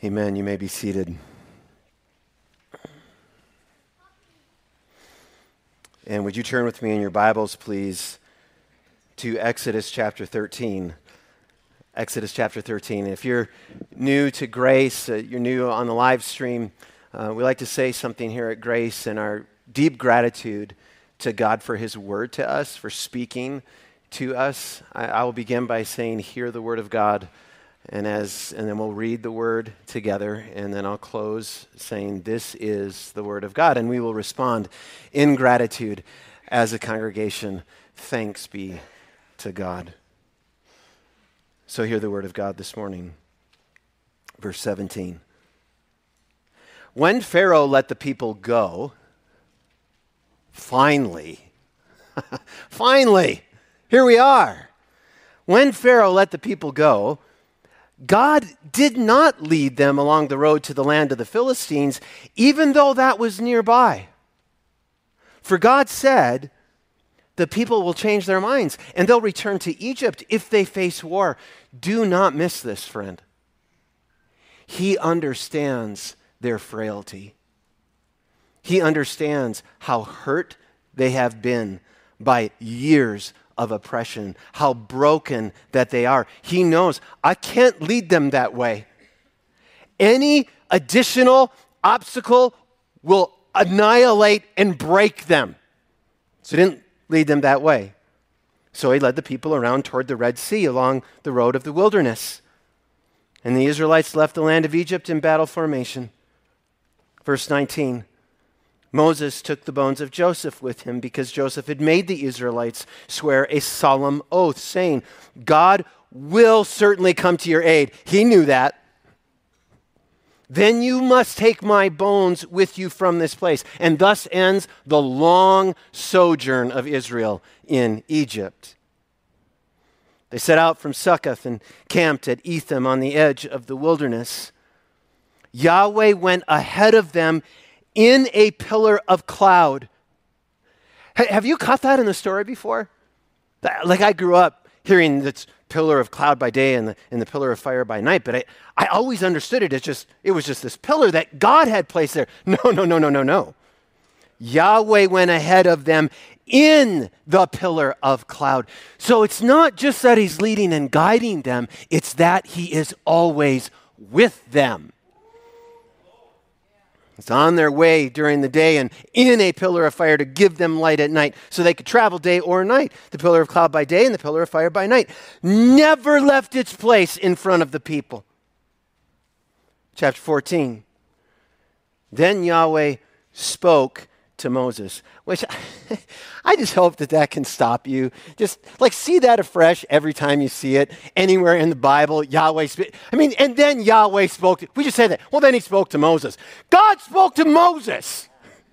Amen. You may be seated. And would you turn with me in your Bibles, please, to Exodus chapter 13. Exodus chapter 13. If you're new to Grace, you're new on the live stream, we like to say something here at Grace in our deep gratitude to God for His word to us, for speaking to us. I will begin by saying, hear the word of God. And then we'll read the word together, and then I'll close saying, this is the word of God. And we will respond in gratitude as a congregation. Thanks be to God. So hear the word of God this morning. Verse 17. When Pharaoh let the people go, finally, here we are. When Pharaoh let the people go, God did not lead them along the road to the land of the Philistines, even though that was nearby. For God said, the people will change their minds and they'll return to Egypt if they face war. Do not miss this, friend. He understands their frailty. He understands how hurt they have been by years of oppression, how broken that they are. He knows, I can't lead them that way. Any additional obstacle will annihilate and break them. So he didn't lead them that way. So he led the people around toward the Red Sea along the road of the wilderness. And the Israelites left the land of Egypt in battle formation. Verse 19. Moses took the bones of Joseph with him because Joseph had made the Israelites swear a solemn oath, saying, God will certainly come to your aid. He knew that. Then you must take my bones with you from this place. And thus ends the long sojourn of Israel in Egypt. They set out from Succoth and camped at Etham on the edge of the wilderness. Yahweh went ahead of them in a pillar of cloud. Have you caught that in the story before? Like I grew up hearing this pillar of cloud by day and the pillar of fire by night, but I always understood it as it was just this pillar that God had placed there. No. Yahweh went ahead of them in the pillar of cloud. So it's not just that He's leading and guiding them, it's that He is always with them. It's on their way during the day and in a pillar of fire to give them light at night so they could travel day or night. The pillar of cloud by day and the pillar of fire by night never left its place in front of the people. Chapter 14. Then Yahweh spoke to Moses, which I just hope that can stop you. Just see that afresh every time you see it anywhere in the Bible. And then Yahweh spoke. We just said that. Well, then He spoke to Moses. God spoke to Moses.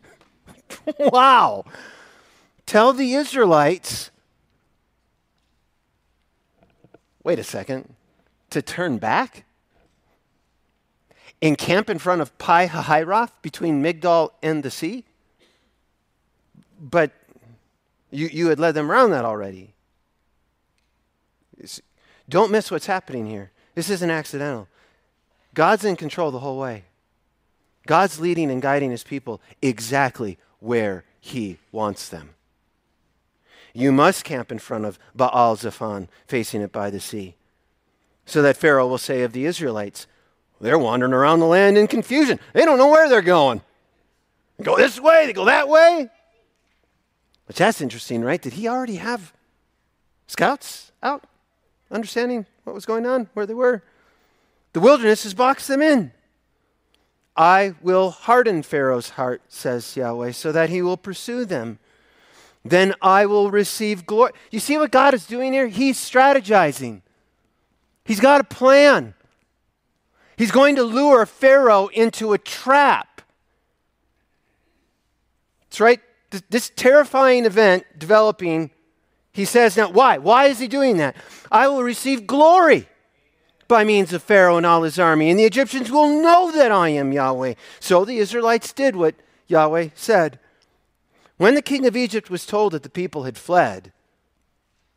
Wow. Tell the Israelites, wait a second, to turn back? Encamp in front of Pi Hahiroth between Migdol and the sea? But you had led them around that already. Don't miss what's happening here. This isn't accidental. God's in control the whole way. God's leading and guiding His people exactly where He wants them. You must camp in front of Baal Zephon, facing it by the sea, so that Pharaoh will say of the Israelites, they're wandering around the land in confusion. They don't know where they're going. They go this way, they go that way. But that's interesting, right? Did he already have scouts out, understanding what was going on, where they were? The wilderness has boxed them in. I will harden Pharaoh's heart, says Yahweh, so that he will pursue them. Then I will receive glory. You see what God is doing here? He's strategizing. He's got a plan. He's going to lure Pharaoh into a trap. That's right. This terrifying event developing, he says, now why? Why is he doing that? I will receive glory by means of Pharaoh and all his army, and the Egyptians will know that I am Yahweh. So the Israelites did what Yahweh said. When the king of Egypt was told that the people had fled,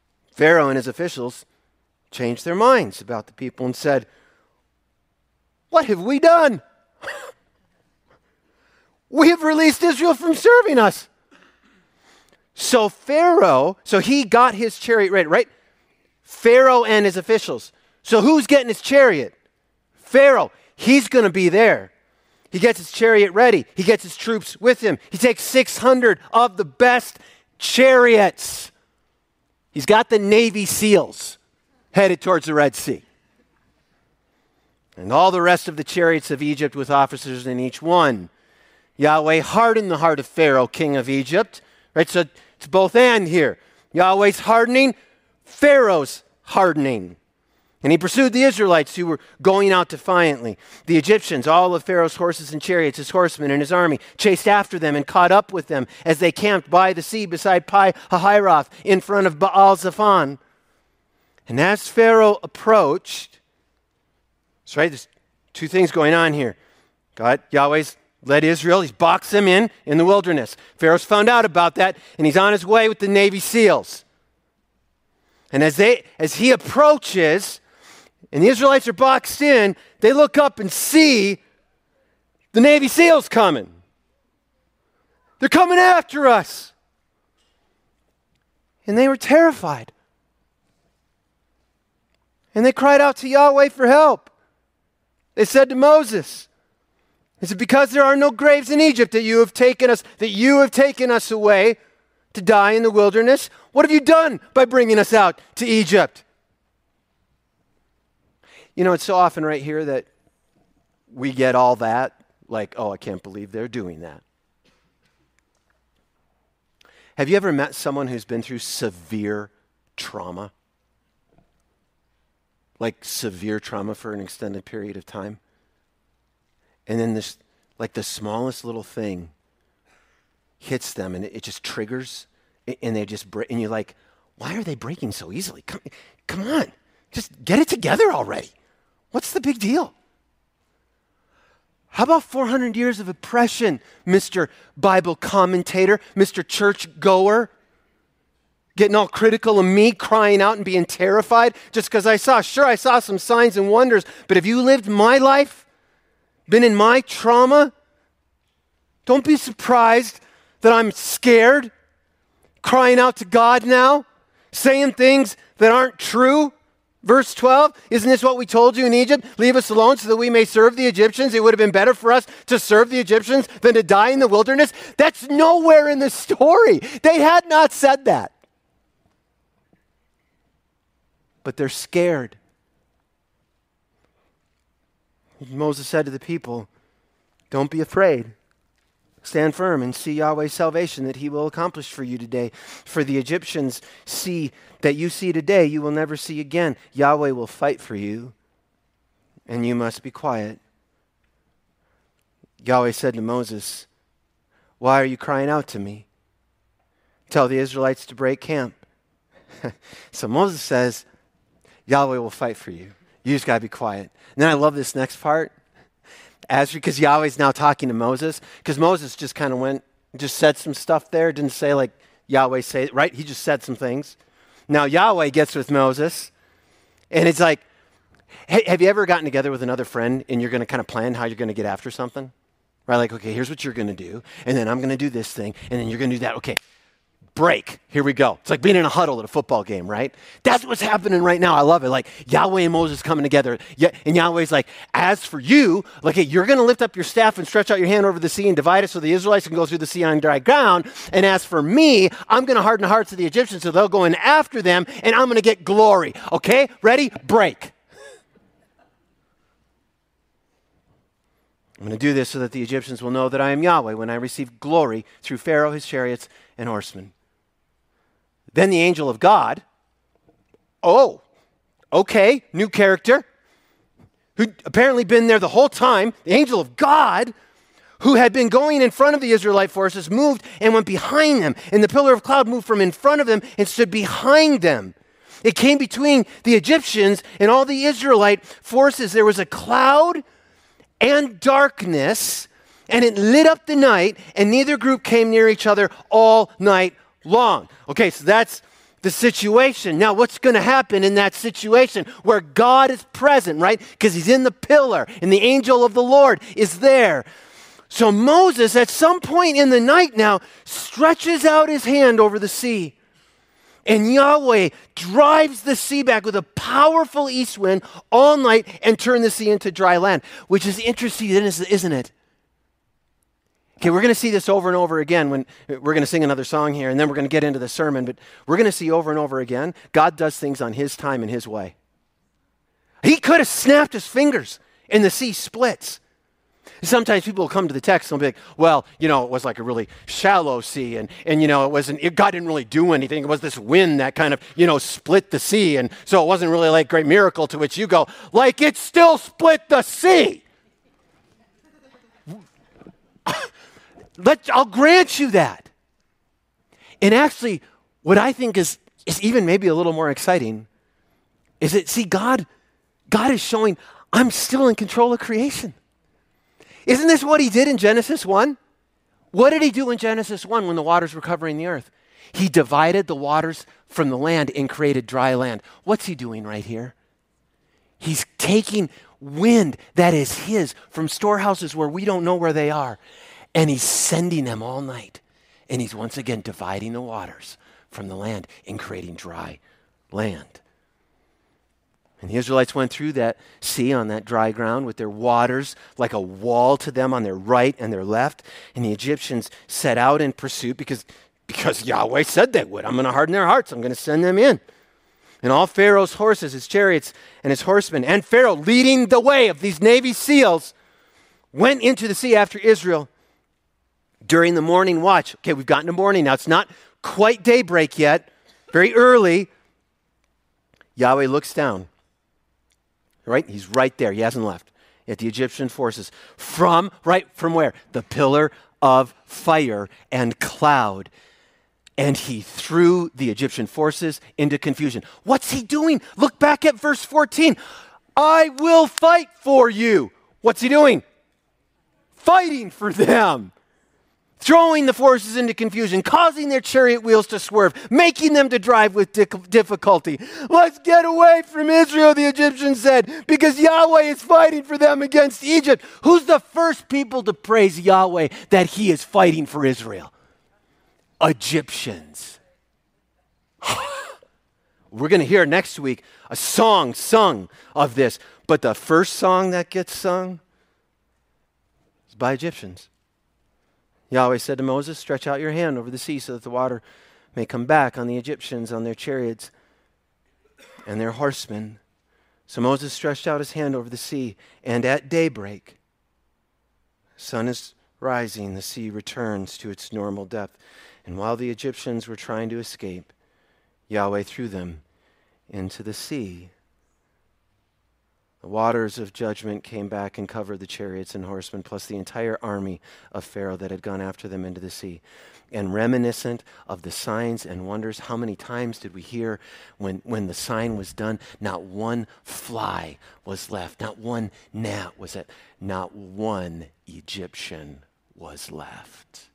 Pharaoh and his officials changed their minds about the people and said, what have we done? We have released Israel from serving us. So Pharaoh, he got his chariot ready, right? Pharaoh and his officials. So who's getting his chariot? Pharaoh. He's going to be there. He gets his chariot ready. He gets his troops with him. He takes 600 of the best chariots. He's got the Navy SEALs headed towards the Red Sea. And all the rest of the chariots of Egypt with officers in each one. Yahweh hardened the heart of Pharaoh, king of Egypt. Right, so it's both and here. Yahweh's hardening, Pharaoh's hardening. And he pursued the Israelites who were going out defiantly. The Egyptians, all of Pharaoh's horses and chariots, his horsemen and his army, chased after them and caught up with them as they camped by the sea beside Pi-hahiroth in front of Baal-Zephon. And as Pharaoh approached, that's right, there's two things going on here. Yahweh's led Israel, he's boxed them in the wilderness. Pharaoh's found out about that, and he's on his way with the Navy SEALs. And as he approaches, and the Israelites are boxed in, they look up and see the Navy SEALs coming. They're coming after us. And they were terrified. And they cried out to Yahweh for help. They said to Moses, is it because there are no graves in Egypt that you have taken us away to die in the wilderness? What have you done by bringing us out to Egypt? You know, it's so often right here that we get all that, like, oh, I can't believe they're doing that. Have you ever met someone who's been through severe trauma? Like severe trauma for an extended period of time? And then this, like the smallest little thing hits them and it just triggers and they just break. And you're like, why are they breaking so easily? Come on, just get it together already. What's the big deal? How about 400 years of oppression, Mr. Bible commentator, Mr. church goer? Getting all critical of me, crying out and being terrified just because I saw some signs and wonders, but have you lived my life? Been in my trauma? Don't be surprised that I'm scared, crying out to God now, saying things that aren't true. Verse 12, isn't this what we told you in Egypt? Leave us alone so that we may serve the Egyptians. It would have been better for us to serve the Egyptians than to die in the wilderness. That's nowhere in the story. They had not said that. But they're scared. Moses said to the people, don't be afraid. Stand firm and see Yahweh's salvation that he will accomplish for you today. For the Egyptians that you see today, you will never see again. Yahweh will fight for you, and you must be quiet. Yahweh said to Moses, why are you crying out to me? Tell the Israelites to break camp. So Moses says, Yahweh will fight for you. You just got to be quiet. And then I love this next part. Because Yahweh's now talking to Moses. Because Moses just kind of just said some stuff there. Didn't say like Yahweh say it, right? He just said some things. Now Yahweh gets with Moses. And it's like, hey, have you ever gotten together with another friend and you're going to kind of plan how you're going to get after something? Right? Like, okay, here's what you're going to do. And then I'm going to do this thing. And then you're going to do that. Okay. Break. Here we go. It's like being in a huddle at a football game, right? That's what's happening right now. I love it. Like Yahweh and Moses coming together. And Yahweh's like, as for you, like, hey, you're going to lift up your staff and stretch out your hand over the sea and divide it so the Israelites can go through the sea on dry ground. And as for me, I'm going to harden the hearts of the Egyptians so they'll go in after them and I'm going to get glory. Okay? Ready? Break. I'm going to do this so that the Egyptians will know that I am Yahweh when I receive glory through Pharaoh, his chariots, and horsemen. Then the angel of God, okay, new character, who'd apparently been there the whole time, the angel of God, who had been going in front of the Israelite forces, moved and went behind them. And the pillar of cloud moved from in front of them and stood behind them. It came between the Egyptians and all the Israelite forces. There was a cloud and darkness, and it lit up the night, and neither group came near each other all night long. Okay, so that's the situation. Now, what's going to happen in that situation where God is present, right? Because he's in the pillar and the angel of the Lord is there. So Moses, at some point in the night now, stretches out his hand over the sea. And Yahweh drives the sea back with a powerful east wind all night and turned the sea into dry land, which is interesting, isn't it? Okay, we're going to see this over and over again when we're going to sing another song here, and then we're going to get into the sermon, but we're going to see over and over again, God does things on his time and his way. He could have snapped his fingers and the sea splits. Sometimes people will come to the text and they'll be like, well, it was like a really shallow sea and God didn't really do anything. It was this wind that kind of, split the sea. And so it wasn't really like a great miracle, to which you go, like it still split the sea. I'll grant you that. And actually, what I think is even maybe a little more exciting is that, see, God is showing I'm still in control of creation. Isn't this what he did in Genesis 1? What did he do in Genesis 1 when the waters were covering the earth? He divided the waters from the land and created dry land. What's he doing right here? He's taking wind that is his from storehouses where we don't know where they are, and he's sending them all night. And he's once again dividing the waters from the land and creating dry land. And the Israelites went through that sea on that dry ground with their waters like a wall to them on their right and their left. And the Egyptians set out in pursuit because Yahweh said they would. I'm going to harden their hearts. I'm going to send them in. And all Pharaoh's horses, his chariots, and his horsemen, and Pharaoh leading the way of these Navy SEALs, went into the sea after Israel during the morning watch. Okay, we've gotten to morning now. It's not quite daybreak yet. Very early. Yahweh looks down. Right? He's right there. He hasn't left. At the Egyptian forces. From where? The pillar of fire and cloud. And he threw the Egyptian forces into confusion. What's he doing? Look back at verse 14. I will fight for you. What's he doing? Fighting for them. Throwing the forces into confusion, causing their chariot wheels to swerve, making them to drive with difficulty. Let's get away from Israel, the Egyptians said, because Yahweh is fighting for them against Egypt. Who's the first people to praise Yahweh that he is fighting for Israel? Egyptians. We're going to hear next week a song sung of this, but the first song that gets sung is by Egyptians. Yahweh said to Moses, stretch out your hand over the sea so that the water may come back on the Egyptians, on their chariots and their horsemen. So Moses stretched out his hand over the sea, and at daybreak, the sun is rising, the sea returns to its normal depth. And while the Egyptians were trying to escape, Yahweh threw them into the sea. The waters of judgment came back and covered the chariots and horsemen, plus the entire army of Pharaoh that had gone after them into the sea. And reminiscent of the signs and wonders, how many times did we hear when the sign was done, not one fly was left, not one gnat was it, not one Egyptian was left.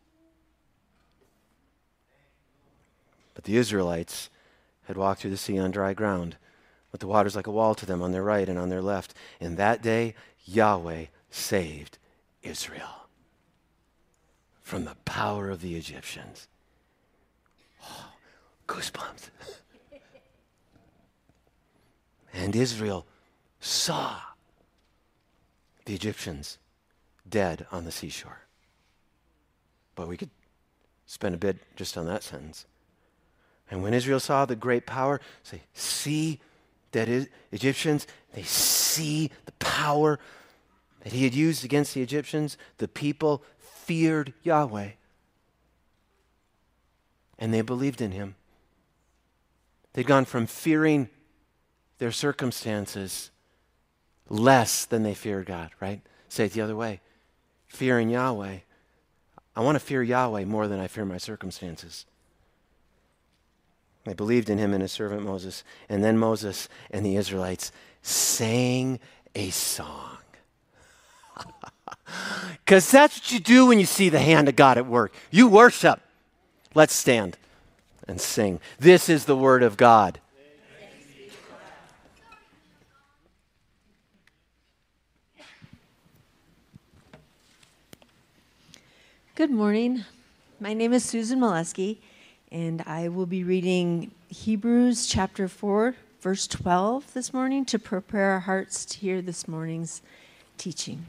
But the Israelites had walked through the sea on dry ground, with the waters like a wall to them on their right and on their left. And that day, Yahweh saved Israel from the power of the Egyptians. Oh, goosebumps. And Israel saw the Egyptians dead on the seashore. But we could spend a bit just on that sentence. And when Israel saw the great power, see that Egyptians, they see the power that he had used against the Egyptians, the people feared Yahweh. And they believed in him. They'd gone from fearing their circumstances less than they feared God, right? Say it the other way. Fearing Yahweh. I want to fear Yahweh more than I fear my circumstances. They believed in him and his servant Moses. And then Moses and the Israelites sang a song. Because that's what you do when you see the hand of God at work. You worship. Let's stand and sing. This is the word of God. Good morning. My name is Susan Molesky, and I will be reading Hebrews chapter 4, verse 12 this morning to prepare our hearts to hear this morning's teaching.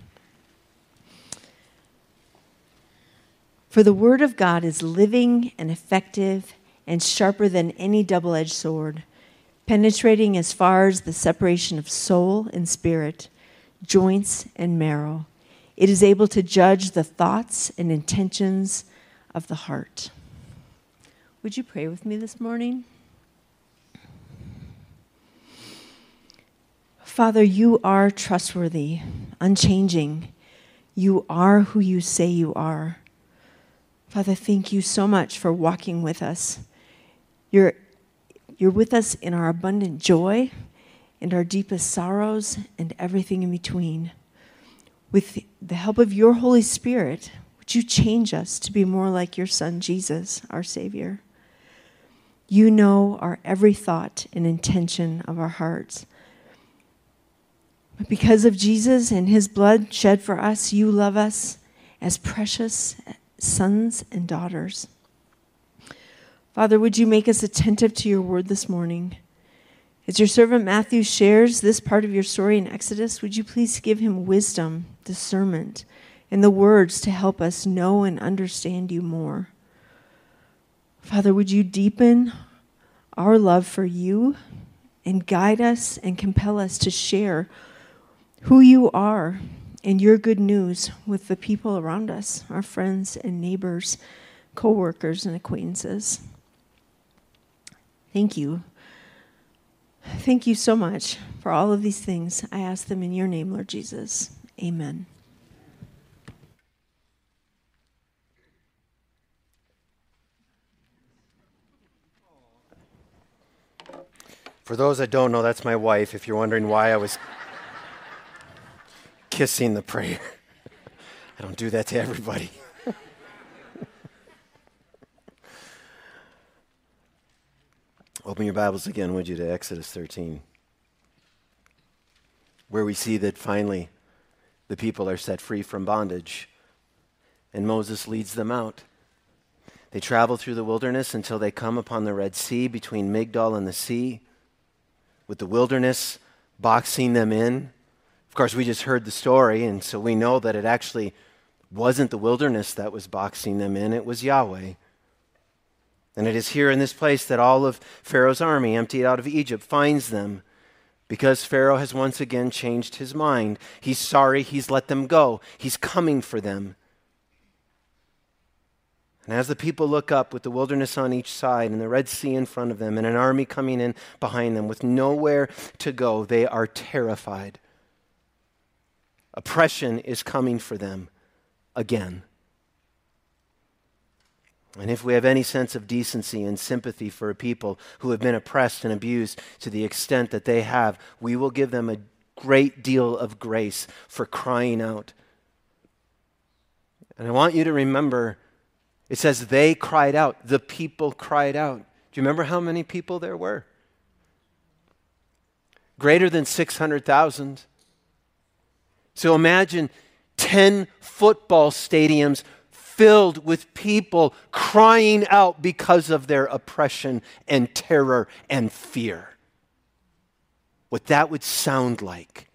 For the word of God is living and effective and sharper than any double-edged sword, penetrating as far as the separation of soul and spirit, joints and marrow. It is able to judge the thoughts and intentions of the heart. Would you pray with me this morning? Father, you are trustworthy, unchanging. You are who you say you are. Father, thank you so much for walking with us. You're with us in our abundant joy and our deepest sorrows and everything in between. With the help of your Holy Spirit, would you change us to be more like your Son, Jesus, our Savior? You know our every thought and intention of our hearts. But because of Jesus and his blood shed for us, you love us as precious sons and daughters. Father, would you make us attentive to your word this morning? As your servant Matthew shares this part of your story in Exodus, would you please give him wisdom, discernment, and the words to help us know and understand you more? Father, would you deepen our love for you and guide us and compel us to share who you are and your good news with the people around us, our friends and neighbors, co-workers and acquaintances. Thank you. Thank you so much for all of these things. I ask them in your name, Lord Jesus. Amen. For those that don't know, that's my wife, if you're wondering why I was kissing the prayer. I don't do that to everybody. Open your Bibles again, would you, to Exodus 13, where we see that finally the people are set free from bondage, and Moses leads them out. They travel through the wilderness until they come upon the Red Sea between Migdol and the sea, with the wilderness boxing them in. Of course, we just heard the story, and so we know that it actually wasn't the wilderness that was boxing them in, it was Yahweh. And it is here in this place that all of Pharaoh's army, emptied out of Egypt, finds them, because Pharaoh has once again changed his mind. He's sorry he's let them go. He's coming for them. And as the people look up with the wilderness on each side and the Red Sea in front of them and an army coming in behind them with nowhere to go, they are terrified. Oppression is coming for them again. And if we have any sense of decency and sympathy for a people who have been oppressed and abused to the extent that they have, we will give them a great deal of grace for crying out. And I want you to remember, it says they cried out. The people cried out. Do you remember how many people there were? Greater than 600,000. So imagine 10 football stadiums filled with people crying out because of their oppression and terror and fear. What that would sound like.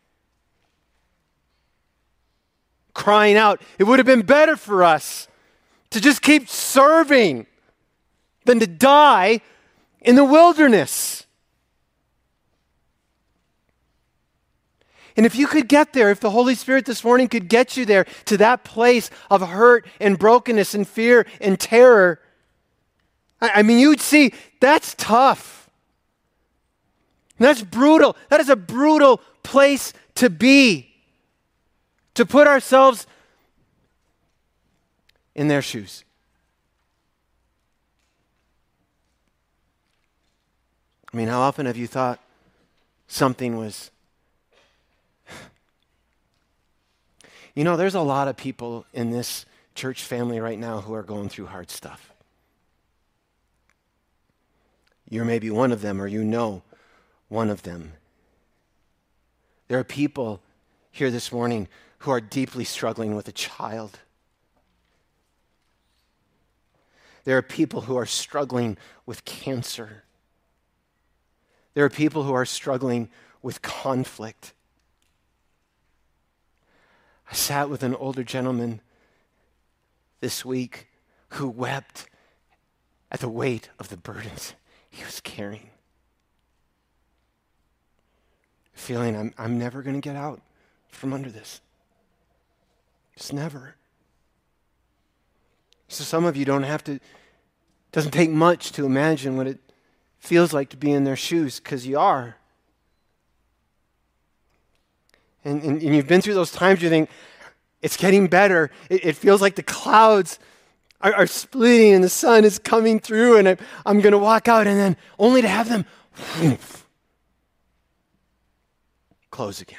Crying out, it would have been better for us to just keep serving than to die in the wilderness. And if you could get there, if the Holy Spirit this morning could get you there to that place of hurt and brokenness and fear and terror, I mean, you'd see that's tough. That's brutal. That is a brutal place to be. To put ourselves in their shoes. I mean, how often have you thought something was... You know, there's a lot of people in this church family right now who are going through hard stuff. You're maybe one of them, or you know one of them. There are people here this morning who are deeply struggling with a child. There are people who are struggling with cancer. There are people who are struggling with conflict. I sat with an older gentleman this week who wept at the weight of the burdens he was carrying. Feeling I'm never going to get out from under this. Just never. So some of you doesn't take much to imagine what it feels like to be in their shoes, because you are. And you've been through those times you think, it's getting better. It feels like the clouds are splitting and the sun is coming through and I'm going to walk out, and then only to have them close again.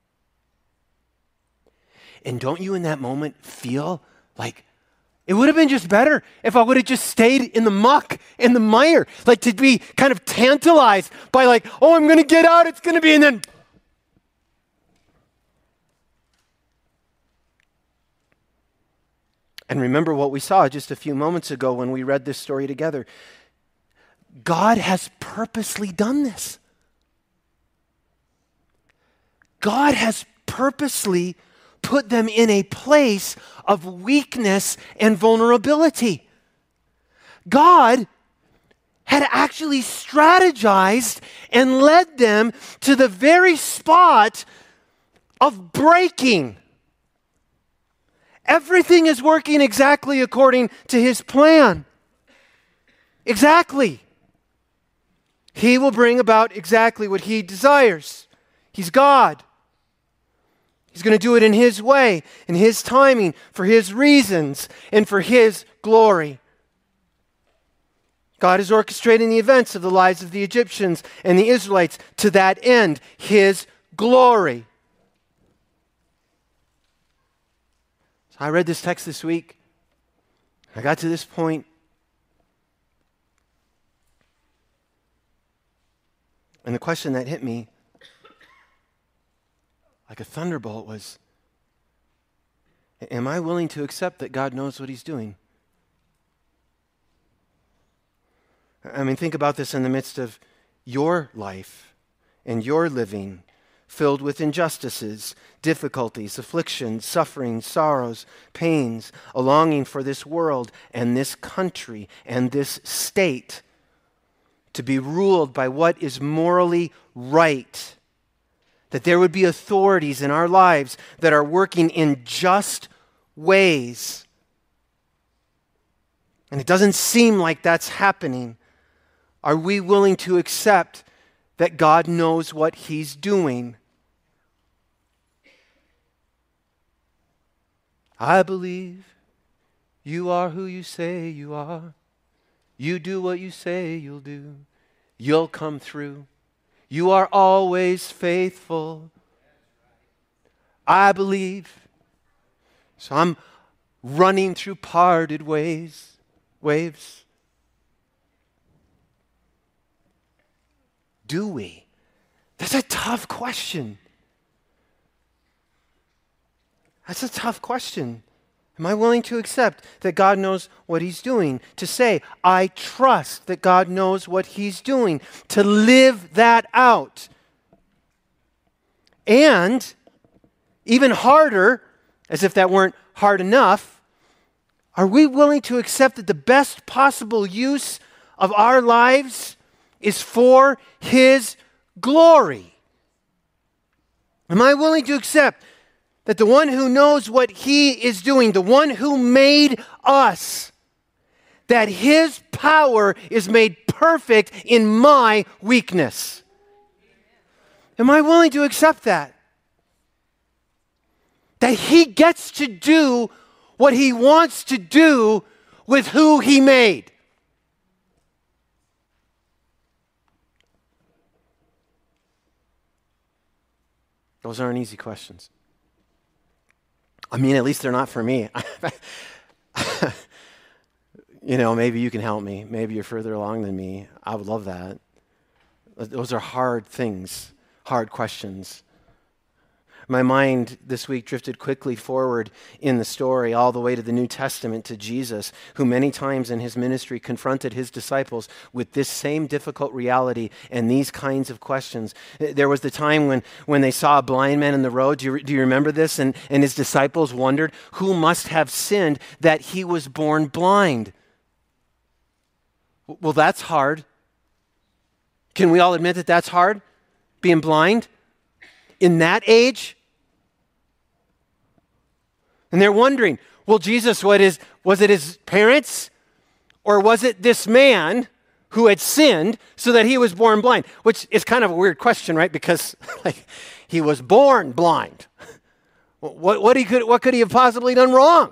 And don't you in that moment feel like it would have been just better if I would have just stayed in the muck and the mire, like to be kind of tantalized by like, oh, I'm going to get out, it's going to be, and then and remember what we saw just a few moments ago when we read this story together. God has purposely done this. God has purposely put them in a place of weakness and vulnerability. God had actually strategized and led them to the very spot of breaking. Everything is working exactly according to his plan. Exactly. He will bring about exactly what he desires. He's God. He's going to do it in his way, in his timing, for his reasons, and for his glory. God is orchestrating the events of the lives of the Egyptians and the Israelites to that end, his glory. So I read this text this week. I got to this point. And the question that hit me like a thunderbolt was, am I willing to accept that God knows what he's doing? I mean, think about this in the midst of your life and your living, filled with injustices, difficulties, afflictions, suffering, sorrows, pains, a longing for this world and this country and this state to be ruled by what is morally right. That there would be authorities in our lives that are working in just ways. And it doesn't seem like that's happening. Are we willing to accept that God knows what he's doing? I believe you are who you say you are. You do what you say you'll do. You'll come through. You are always faithful. I believe. So I'm running through parted waves. Do we? That's a tough question. That's a tough question. Am I willing to accept that God knows what he's doing? To say, I trust that God knows what he's doing. To live that out. And, even harder, as if that weren't hard enough, are we willing to accept that the best possible use of our lives is for his glory? Am I willing to accept that the one who knows what he is doing, the one who made us, that his power is made perfect in my weakness? Am I willing to accept that? That he gets to do what he wants to do with who he made? Those aren't easy questions. I mean, at least they're not for me. maybe you can help me. Maybe you're further along than me. I would love that. Those are hard things, hard questions. My mind this week drifted quickly forward in the story all the way to the New Testament, to Jesus, who many times in his ministry confronted his disciples with this same difficult reality and these kinds of questions. There was the time when they saw a blind man in the road. Do you remember this? And his disciples wondered, who must have sinned that he was born blind? Well, that's hard. Can we all admit that that's hard? Being blind? In that age? And they're wondering, well, Jesus, was it his parents? Or was it this man who had sinned so that he was born blind? Which is kind of a weird question, right? Because he was born blind. What could he have possibly done wrong?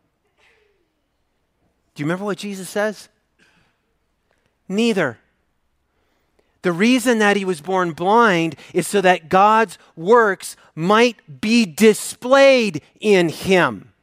Do you remember what Jesus says? Neither. The reason that he was born blind is so that God's works might be displayed in him.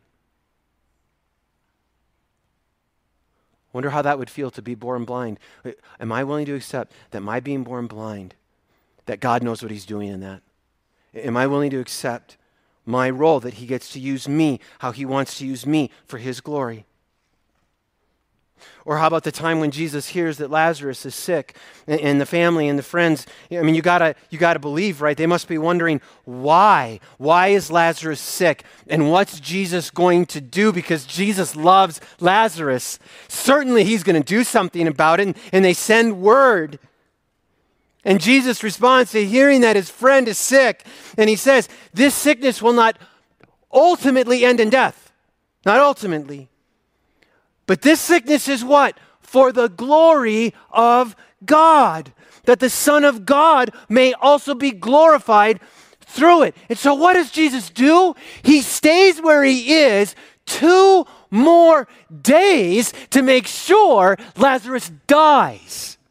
Wonder how that would feel to be born blind. Am I willing to accept that my being born blind, that God knows what he's doing in that? Am I willing to accept my role, that he gets to use me, how he wants to use me for his glory? Or how about the time when Jesus hears that Lazarus is sick, and the family and the friends, I mean, you gotta believe, right? They must be wondering, why? Why is Lazarus sick? And what's Jesus going to do? Because Jesus loves Lazarus. Certainly he's going to do something about it, and they send word. And Jesus responds to hearing that his friend is sick, and he says, this sickness will not ultimately end in death. Not ultimately. But this sickness is what? For the glory of God, that the Son of God may also be glorified through it. And so what does Jesus do? He stays where he is 2 more days to make sure Lazarus dies.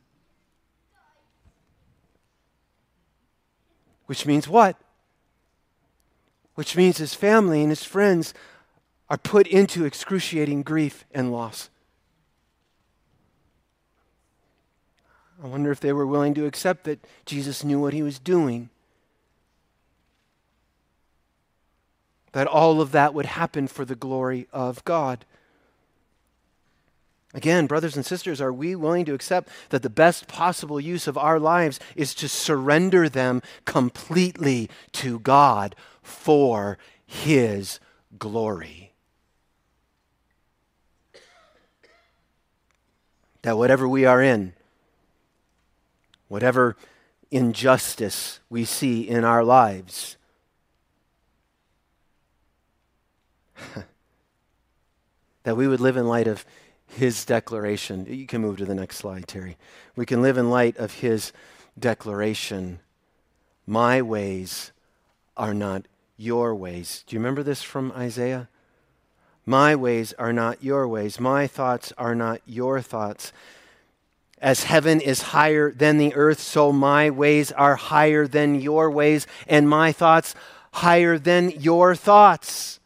Which means what? Which means his family and his friends are put into excruciating grief and loss. I wonder if they were willing to accept that Jesus knew what he was doing. That all of that would happen for the glory of God. Again, brothers and sisters, are we willing to accept that the best possible use of our lives is to surrender them completely to God for his glory? That whatever we are in, whatever injustice we see in our lives, that we would live in light of his declaration. You can move to the next slide, Terry. We can live in light of his declaration. My ways are not your ways. Do you remember this from Isaiah? My ways are not your ways. My thoughts are not your thoughts. As heaven is higher than the earth, so my ways are higher than your ways, and my thoughts higher than your thoughts.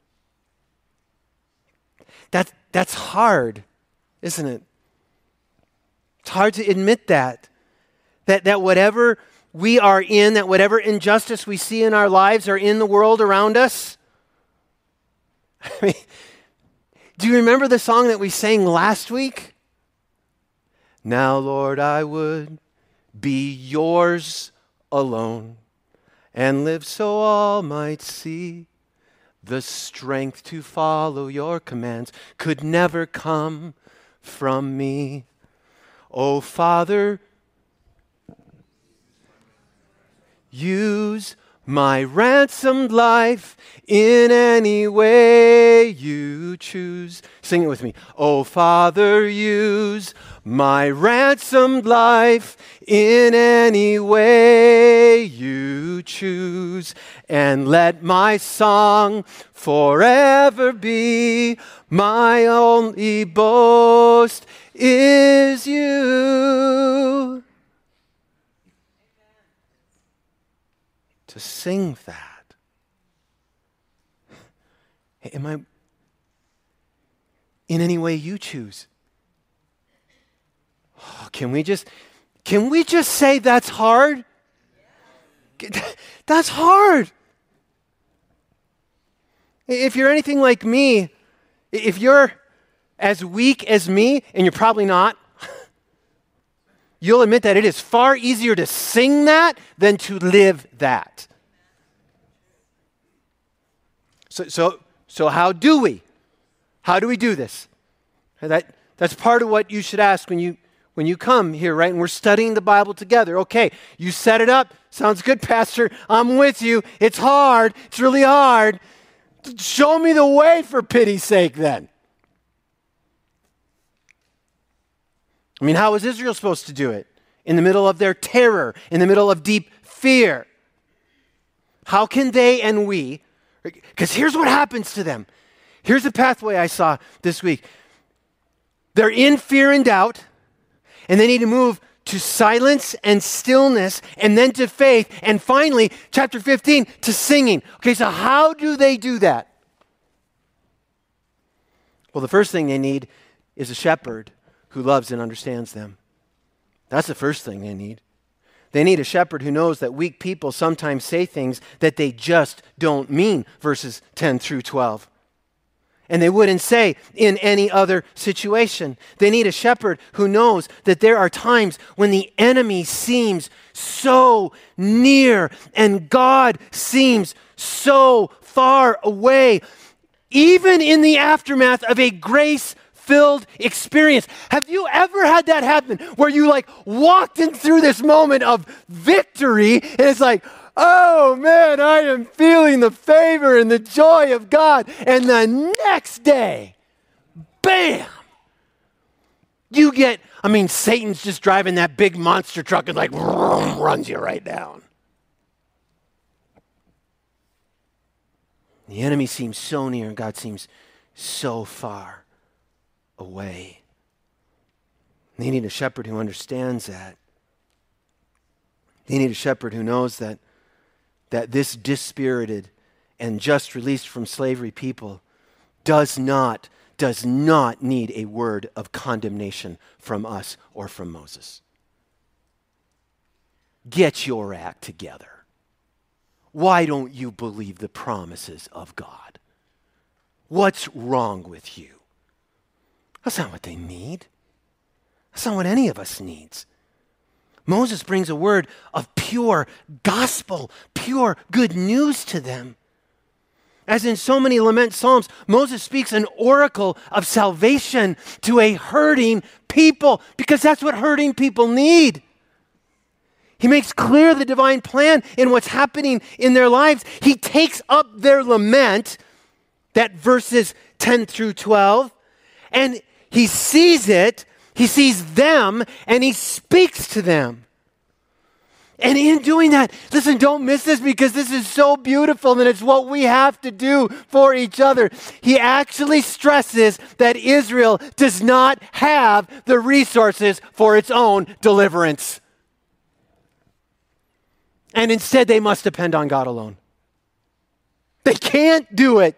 That's hard, isn't it? It's hard to admit that whatever we are in, that whatever injustice we see in our lives or in the world around us. I mean, do you remember the song that we sang last week? Now, Lord, I would be yours alone and live so all might see. The strength to follow your commands could never come from me. Oh, Father, use my ransomed life in any way you choose. Sing it with me. Oh, Father, use my ransomed life in any way you choose. And let my song forever be my only boast is you. To sing that. Am I in any way you choose? Oh, can we just say that's hard? That's hard. If you're anything like me, if you're as weak as me, and you're probably not, you'll admit that it is far easier to sing that than to live that. So how do we? How do we do this? That's part of what you should ask when you come here, right? And we're studying the Bible together. Okay, you set it up. Sounds good, Pastor. I'm with you. It's hard. It's really hard. Show me the way for pity's sake then. I mean, how was Israel supposed to do it? In the middle of their terror, in the middle of deep fear. How can they and we, because here's what happens to them. Here's the pathway I saw this week. They're in fear and doubt, and they need to move to silence and stillness, and then to faith, and finally, chapter 15, to singing. Okay, so how do they do that? Well, the first thing they need is a shepherd who loves and understands them. That's the first thing they need. They need a shepherd who knows that weak people sometimes say things that they just don't mean, verses 10 through 12. And they wouldn't say in any other situation. They need a shepherd who knows that there are times when the enemy seems so near and God seems so far away, even in the aftermath of a grace-filled experience. Have you ever had that happen where you walked in through this moment of victory and it's like, oh man, I am feeling the favor and the joy of God. And the next day, bam, you get, Satan's just driving that big monster truck and runs you right down. The enemy seems so near and God seems so far away. They need a shepherd who understands that. They need a shepherd who knows that this dispirited and just released from slavery people does not need a word of condemnation from us or from Moses. Get your act together. Why don't you believe the promises of God? What's wrong with you? That's not what they need. That's not what any of us needs. Moses brings a word of pure gospel, pure good news to them. As in so many lament psalms, Moses speaks an oracle of salvation to a hurting people, because that's what hurting people need. He makes clear the divine plan in what's happening in their lives. He takes up their lament, that verses 10 through 12, and he sees it, he sees them, and he speaks to them. And in doing that, listen, don't miss this, because this is so beautiful and it's what we have to do for each other. He actually stresses that Israel does not have the resources for its own deliverance. And instead, they must depend on God alone. They can't do it.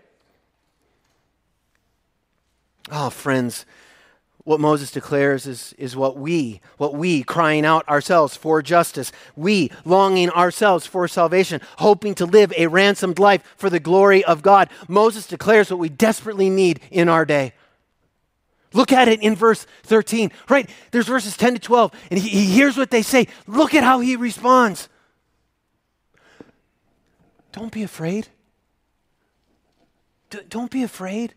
Oh, friends, what Moses declares is what we crying out ourselves for justice, we longing ourselves for salvation, hoping to live a ransomed life for the glory of God. Moses declares what we desperately need in our day. Look at it in verse 13, right? There's verses 10 to 12, and he hears what they say. Look at how he responds. Don't be afraid. Don't be afraid.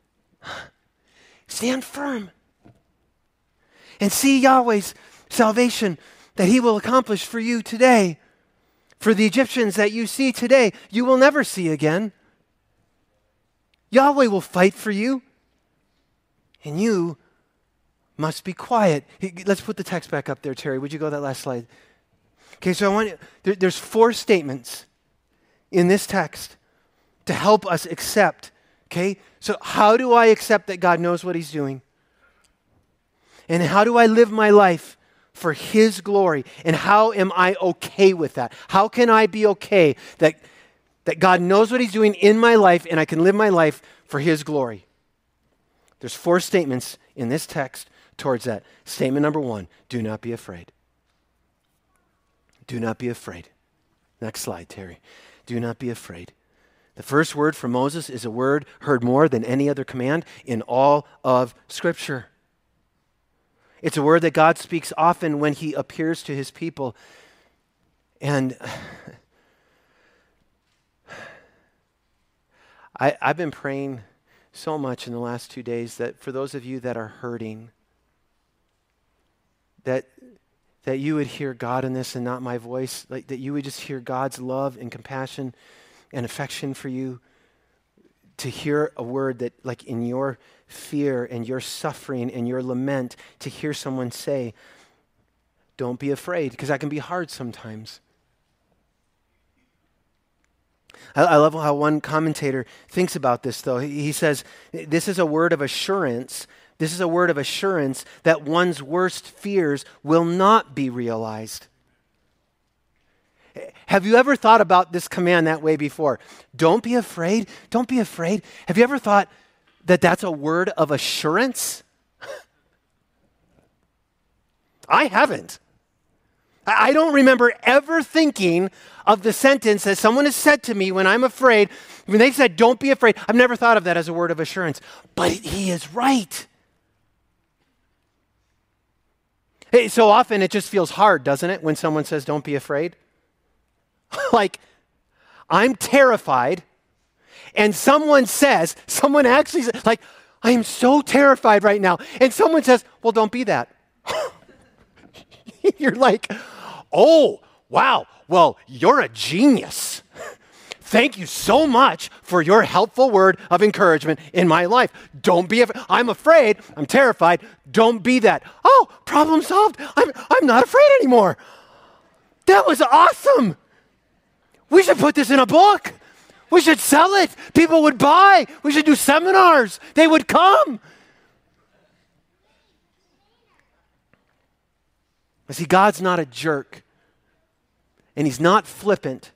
Stand firm and see Yahweh's salvation that he will accomplish for you today. For the Egyptians that you see today, you will never see again. Yahweh will fight for you, and you must be quiet. Let's put the text back up there, Terry. Would you go that last slide? Okay, so I want you, there's 4 statements in this text to help us accept. Okay, so how do I accept that God knows what he's doing? And how do I live my life for his glory? And how am I okay with that? How can I be okay that God knows what he's doing in my life and I can live my life for his glory? There's 4 statements in this text towards that. Statement number one, do not be afraid. Do not be afraid. Next slide, Terry. Do not be afraid. The first word for Moses is a word heard more than any other command in all of Scripture. It's a word that God speaks often when he appears to his people. And I've been praying so much in the last 2 days that for those of you that are hurting, that you would hear God in this and not my voice, like that you would just hear God's love and compassion and affection for you, to hear a word that, like in your fear and your suffering and your lament, to hear someone say, don't be afraid, because that can be hard sometimes. I love how one commentator thinks about this, though. He says, this is a word of assurance. This is a word of assurance that one's worst fears will not be realized. Have you ever thought about this command that way before? Don't be afraid. Don't be afraid. Have you ever thought that that's a word of assurance? I haven't. I don't remember ever thinking of the sentence that someone has said to me when I'm afraid. When they said, don't be afraid, I've never thought of that as a word of assurance. But he is right. Hey, so often it just feels hard, doesn't it, when someone says, don't be afraid? Like, I'm terrified, and someone actually says, like, I am so terrified right now, and someone says, well, don't be that. You're like, oh, wow, well, you're a genius. Thank you so much for your helpful word of encouragement in my life. Don't be afraid. I'm afraid. I'm terrified. Don't be that. Oh, problem solved. I'm not afraid anymore. That was awesome. We should put this in a book. We should sell it. People would buy. We should do seminars. They would come. You see, God's not a jerk, and he's not flippant.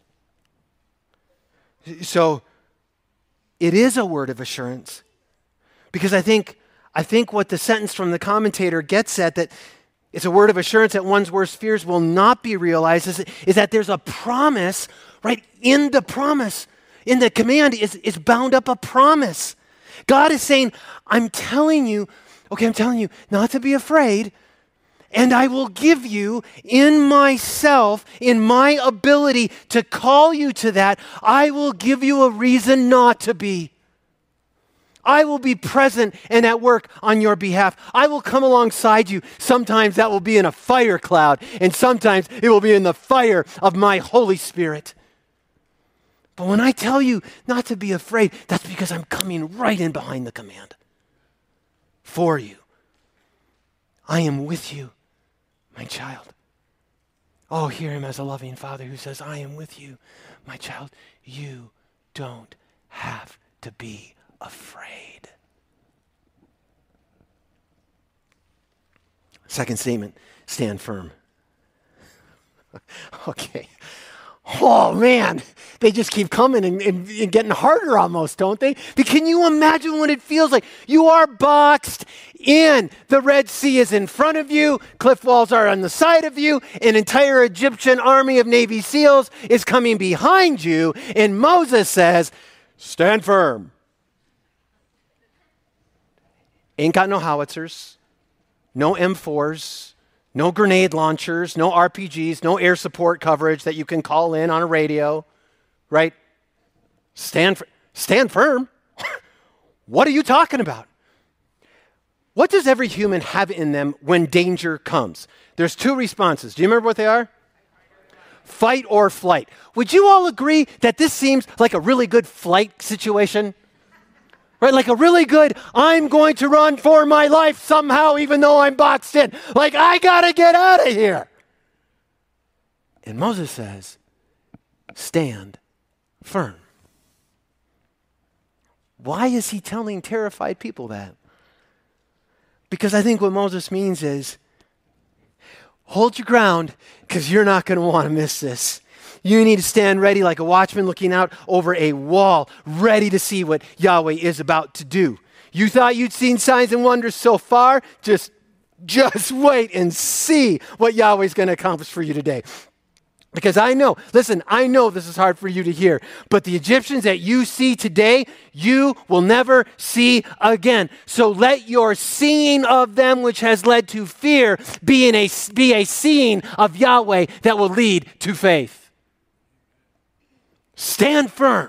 So it is a word of assurance, because I think what the sentence from the commentator gets at, that it's a word of assurance that one's worst fears will not be realized, is that there's a promise, right? In the promise, in the command is bound up a promise. God is saying, I'm telling you not to be afraid, and I will give you in myself, in my ability to call you to that, I will give you a reason not to be. I will be present and at work on your behalf. I will come alongside you. Sometimes that will be in a fire cloud, and sometimes it will be in the fire of my Holy Spirit. But when I tell you not to be afraid, that's because I'm coming right in behind the command for you. I am with you, my child. Oh, hear him as a loving father who says, I am with you, my child. You don't have to be afraid. Second statement, stand firm. Okay. Oh, man, they just keep coming and getting harder almost, don't they? Can you imagine what it feels like? You are boxed in. The Red Sea is in front of you. Cliff walls are on the side of you. An entire Egyptian army of Navy SEALs is coming behind you. And Moses says, stand firm. Ain't got no howitzers, no M4s, no grenade launchers, no RPGs, no air support coverage that you can call in on a radio, right? Stand firm. What are you talking about? What does every human have in them when danger comes? There's two responses. Do you remember what they are? Fight or flight. Would you all agree that this seems like a really good flight situation? Right, like a really good, I'm going to run for my life somehow even though I'm boxed in. Like, I got to get out of here. And Moses says, stand firm. Why is he telling terrified people that? Because I think what Moses means is, hold your ground, because you're not going to want to miss this. You need to stand ready like a watchman looking out over a wall, ready to see what Yahweh is about to do. You thought you'd seen signs and wonders so far? Just Just wait and see what Yahweh's going to accomplish for you today. Because I know this is hard for you to hear, but the Egyptians that you see today, you will never see again. So let your seeing of them, which has led to fear, be a seeing of Yahweh that will lead to faith. Stand firm.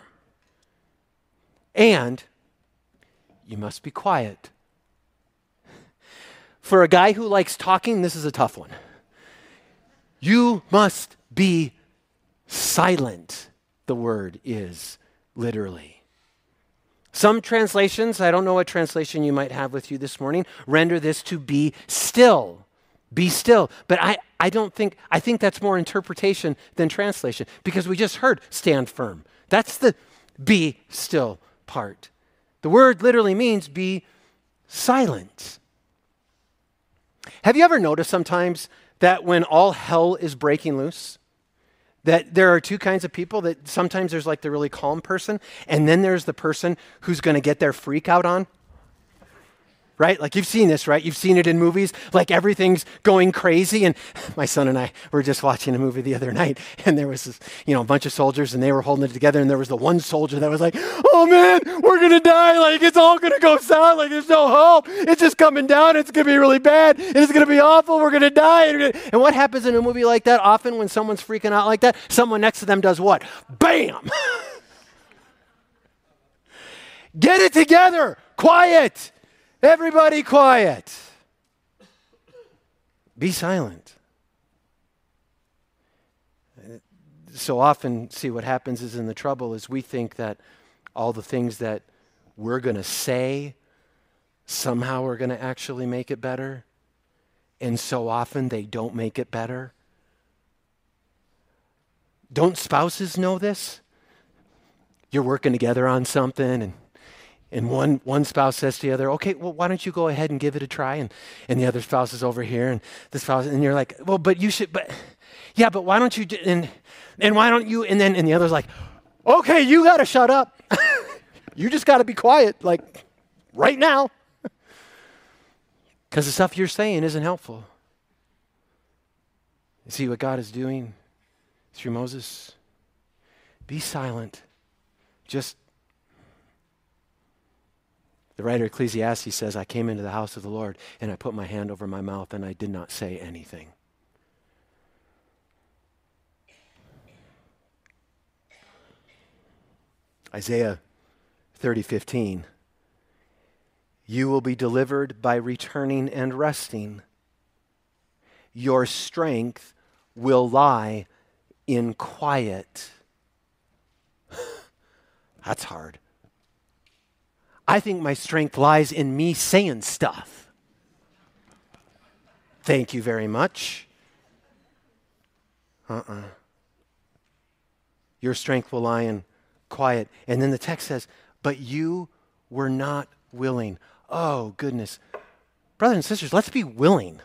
And you must be quiet. For a guy who likes talking, this is a tough one. You must be silent, the word is literally. Some translations, I don't know what translation you might have with you this morning, render this to be still. Be still. But I think that's more interpretation than translation, because we just heard stand firm. That's the be still part. The word literally means be silent. Have you ever noticed sometimes that when all hell is breaking loose, that there are two kinds of people? That sometimes there's like the really calm person, and then there's the person who's going to get their freak out on. Right? Like you've seen this, right? You've seen it in movies, like everything's going crazy. And my son and I were just watching a movie the other night, and there was this, a bunch of soldiers, and they were holding it together, and there was the one soldier that was like, oh man, we're going to die. Like it's all going to go south. Like there's no hope. It's just coming down. It's going to be really bad. It's going to be awful. We're going to die. And what happens in a movie like that? Often when someone's freaking out like that, someone next to them does what? Bam! Get it together. Quiet. Everybody quiet. Be silent. So often, see, what happens is in the trouble is we think that all the things that we're going to say somehow are going to actually make it better. And so often they don't make it better. Don't spouses know this? You're working together on something, and one spouse says to the other, okay, well, why don't you go ahead and give it a try? And the other spouse is over here, and the spouse, and you're like, well, but you should, but why don't you, and why don't you, and the other's like, okay, you got to shut up. You just got to be quiet, like right now. Because the stuff you're saying isn't helpful. You see what God is doing through Moses? Be silent. The writer Ecclesiastes says, I came into the house of the Lord and I put my hand over my mouth and I did not say anything. Isaiah 30:15. You will be delivered by returning and resting. Your strength will lie in quiet. That's hard. I think my strength lies in me saying stuff. Thank you very much. Your strength will lie in quiet. And then the text says, but you were not willing. Oh, goodness. Brothers and sisters, let's be willing.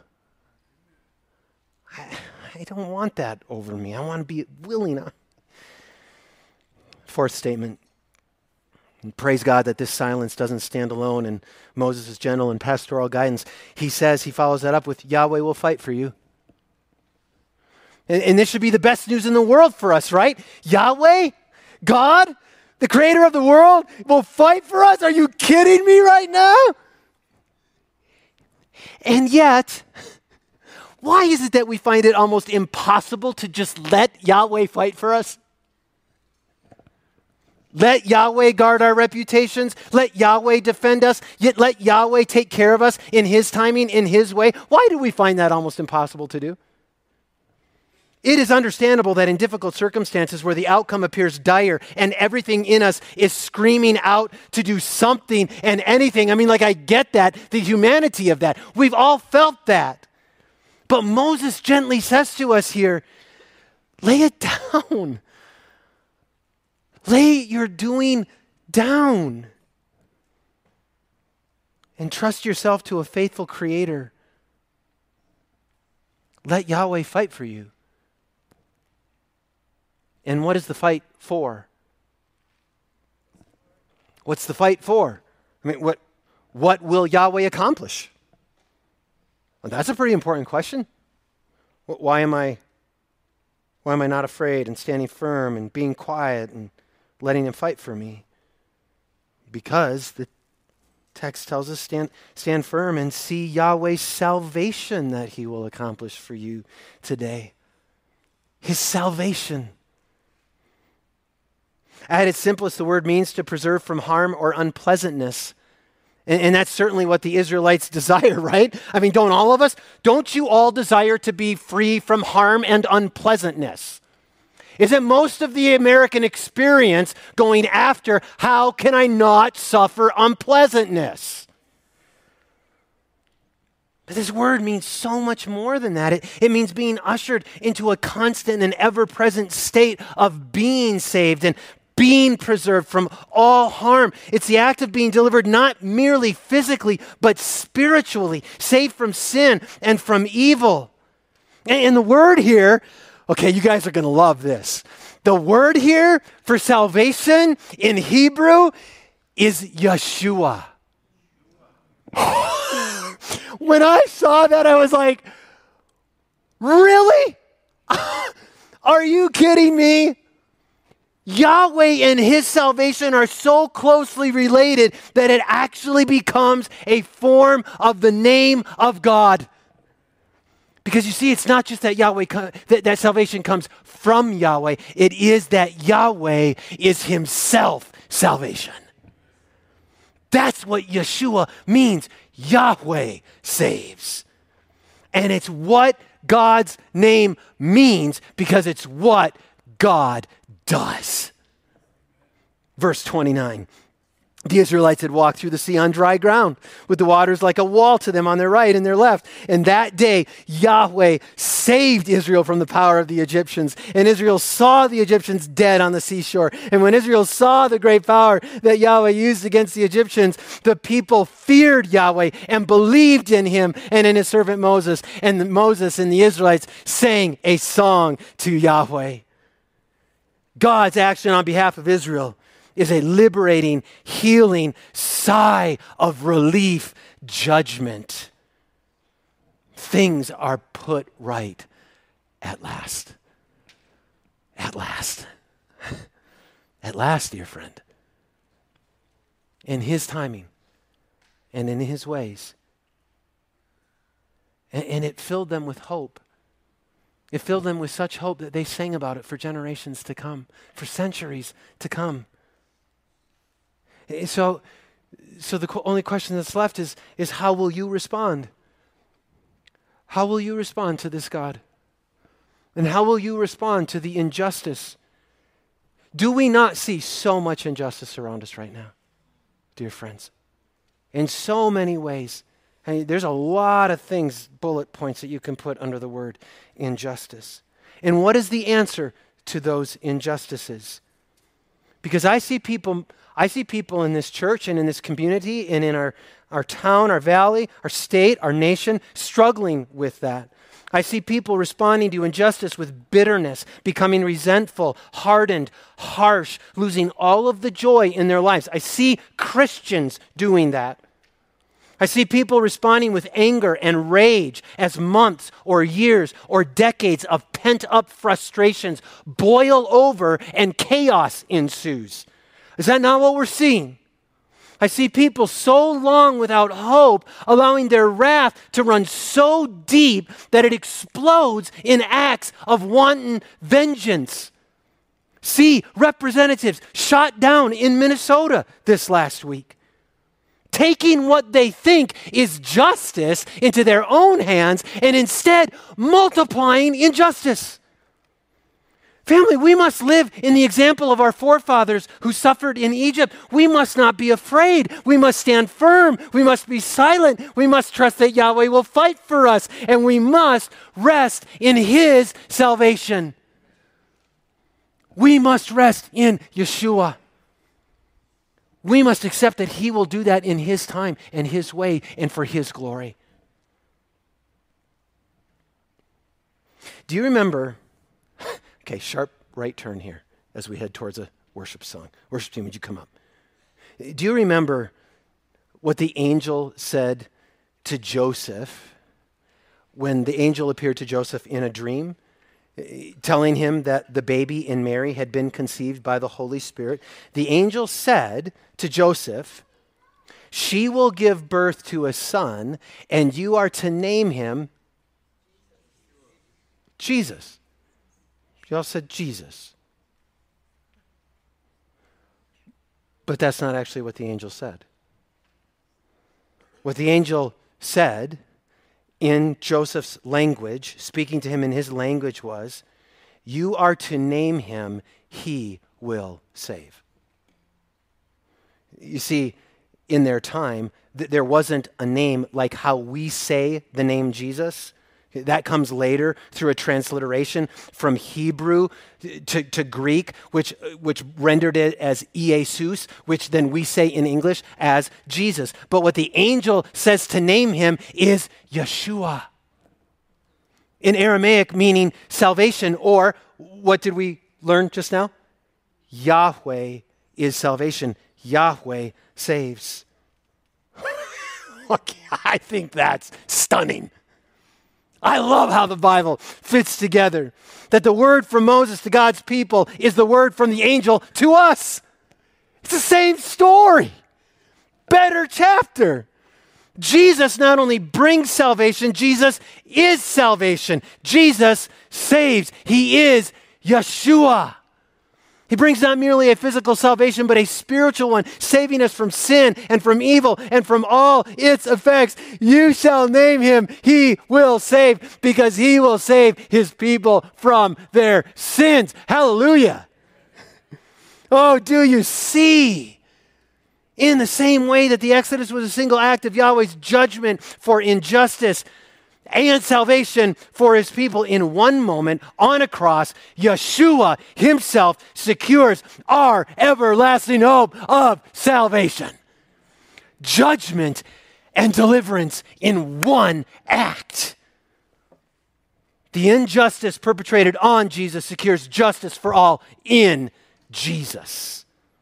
I don't want that over me. I want to be willing. Fourth statement. And praise God that this silence doesn't stand alone in Moses' gentle and pastoral guidance. He follows that up with, Yahweh will fight for you. And this should be the best news in the world for us, right? Yahweh, God, the creator of the world, will fight for us? Are you kidding me right now? And yet, why is it that we find it almost impossible to just let Yahweh fight for us? Let Yahweh guard our reputations. Let Yahweh defend us. Yet let Yahweh take care of us in His timing, in His way. Why do we find that almost impossible to do? It is understandable that in difficult circumstances where the outcome appears dire and everything in us is screaming out to do something and anything. I get that, the humanity of that. We've all felt that. But Moses gently says to us here, lay it down. Lay your doing down and trust yourself to a faithful Creator. Let Yahweh fight for you. And what is the fight for? What's the fight for? What will Yahweh accomplish? Well, that's a pretty important question. Why am I not afraid and standing firm and being quiet and letting him fight for me? Because the text tells us stand firm and see Yahweh's salvation that he will accomplish for you today. His salvation. At its simplest, the word means to preserve from harm or unpleasantness. And that's certainly what the Israelites desire, right? I mean, don't all of us? Don't you all desire to be free from harm and unpleasantness? Isn't most of the American experience going after how can I not suffer unpleasantness? But this word means so much more than that. It means being ushered into a constant and ever-present state of being saved and being preserved from all harm. It's the act of being delivered not merely physically, but spiritually, saved from sin and from evil. And the word here, okay, you guys are going to love this. The word here for salvation in Hebrew is Yeshua. When I saw that, I was like, really? Are you kidding me? Yahweh and his salvation are so closely related that it actually becomes a form of the name of God. Because you see, it's not just that that salvation comes from Yahweh. It is that Yahweh is himself salvation. That's what Yeshua means. Yahweh saves. And it's what God's name means because it's what God does. Verse 29. The Israelites had walked through the sea on dry ground, with the waters like a wall to them on their right and their left. And that day, Yahweh saved Israel from the power of the Egyptians. And Israel saw the Egyptians dead on the seashore. And when Israel saw the great power that Yahweh used against the Egyptians, the people feared Yahweh and believed in him and in his servant Moses. And Moses and the Israelites sang a song to Yahweh. God's action on behalf of Israel is a liberating, healing sigh of relief, judgment. Things are put right at last. At last. At last, dear friend. In his timing and in his ways. And it filled them with hope. It filled them with such hope that they sang about it for generations to come, for centuries to come. So the only question that's left is how will you respond? How will you respond to this God? And how will you respond to the injustice? Do we not see so much injustice around us right now, dear friends? In so many ways. I mean, there's a lot of things, bullet points that you can put under the word injustice. And what is the answer to those injustices? Because I see people in this church and in this community and in our town, our valley, our state, our nation struggling with that. I see people responding to injustice with bitterness, becoming resentful, hardened, harsh, losing all of the joy in their lives. I see Christians doing that. I see people responding with anger and rage as months or years or decades of pent-up frustrations boil over and chaos ensues. Is that not what we're seeing? I see people so long without hope, allowing their wrath to run so deep that it explodes in acts of wanton vengeance. See representatives shot down in Minnesota this last week, taking what they think is justice into their own hands and instead multiplying injustice. Family, we must live in the example of our forefathers who suffered in Egypt. We must not be afraid. We must stand firm. We must be silent. We must trust that Yahweh will fight for us, and we must rest in his salvation. We must rest in Yeshua. We must accept that he will do that in his time and his way and for his glory. Do you remember, okay, sharp right turn here as we head towards a worship song. Worship team, would you come up? Do you remember what the angel said to Joseph when the angel appeared to Joseph in a dream, telling him that the baby in Mary had been conceived by the Holy Spirit, the angel said to Joseph, "She will give birth to a son, and you are to name him Jesus." She all said Jesus. But that's not actually what the angel said. What the angel said in Joseph's language, speaking to him in his language, was, "You are to name him, he will save." You see, in their time, there wasn't a name like how we say the name Jesus. That comes later through a transliteration from Hebrew to Greek, which rendered it as Iesus, which then we say in English as Jesus. But what the angel says to name him is Yeshua. In Aramaic, meaning salvation, or what did we learn just now? Yahweh is salvation. Yahweh saves. I think that's stunning. I love how the Bible fits together. That the word from Moses to God's people is the word from the angel to us. It's the same story. Better chapter. Jesus not only brings salvation, Jesus is salvation. Jesus saves. He is Yeshua. He brings not merely a physical salvation, but a spiritual one, saving us from sin and from evil and from all its effects. You shall name him, he will save, because he will save his people from their sins. Hallelujah. Oh, do you see? In the same way that the Exodus was a single act of Yahweh's judgment for injustice and salvation for his people in one moment on a cross, Yeshua himself secures our everlasting hope of salvation. Judgment and deliverance in one act. The injustice perpetrated on Jesus secures justice for all in Jesus.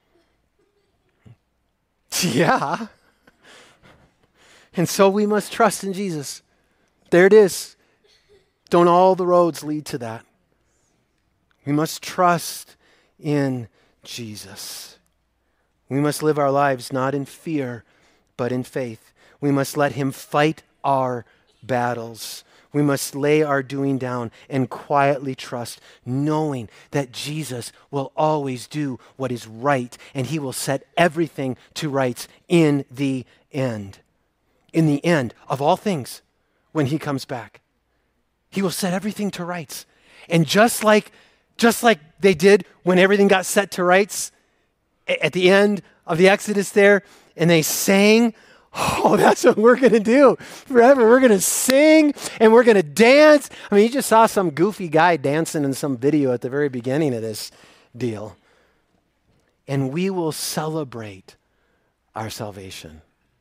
Yeah. And so we must trust in Jesus. There it is. Don't all the roads lead to that? We must trust in Jesus. We must live our lives not in fear, but in faith. We must let him fight our battles. We must lay our doing down and quietly trust, knowing that Jesus will always do what is right, and he will set everything to rights in the end. In the end of all things, when he comes back, he will set everything to rights. And just like they did when everything got set to rights at the end of the Exodus there, and they sang, oh, that's what we're going to do forever. We're going to sing and we're going to dance. I mean, you just saw some goofy guy dancing in some video at the very beginning of this deal. And we will celebrate our salvation.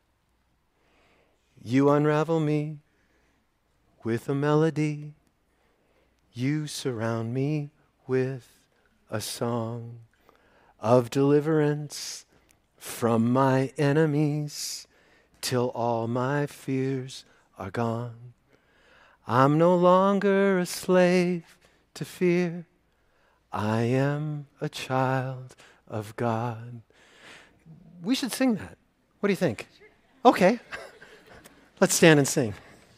You unravel me with a melody. You surround me with a song of deliverance from my enemies till all my fears are gone. I'm no longer a slave to fear. I am a child of God. We should sing that. What do you think? Okay. Let's stand and sing.